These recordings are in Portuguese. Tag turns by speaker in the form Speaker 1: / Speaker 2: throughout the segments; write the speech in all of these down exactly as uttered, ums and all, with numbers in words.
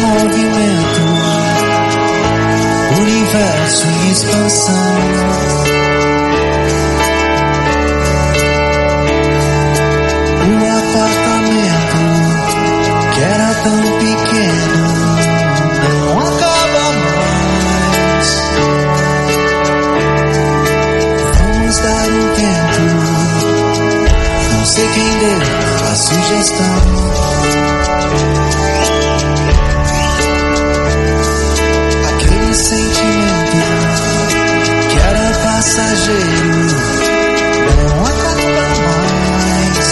Speaker 1: movimento, universo em expansão. O apartamento que era tão pequeno não acaba mais. Vamos dar um tempo, não sei quem deu a sugestão. Aquele sentimento que era passageiro não acaba mais.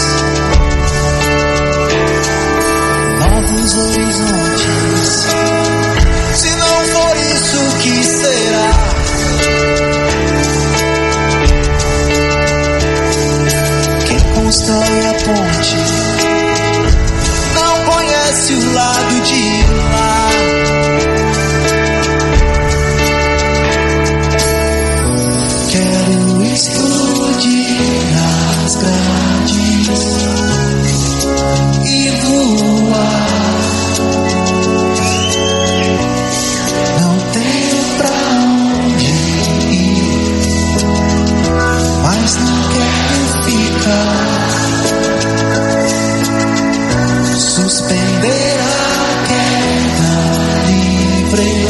Speaker 1: Novos horizontes, se não for isso, o que será? Quem constrói a ponte não conhece o lado de lá. Quero explodir as grades e voar. Não tenho pra onde ir, mas não quero ficar. Suspender a queda livre.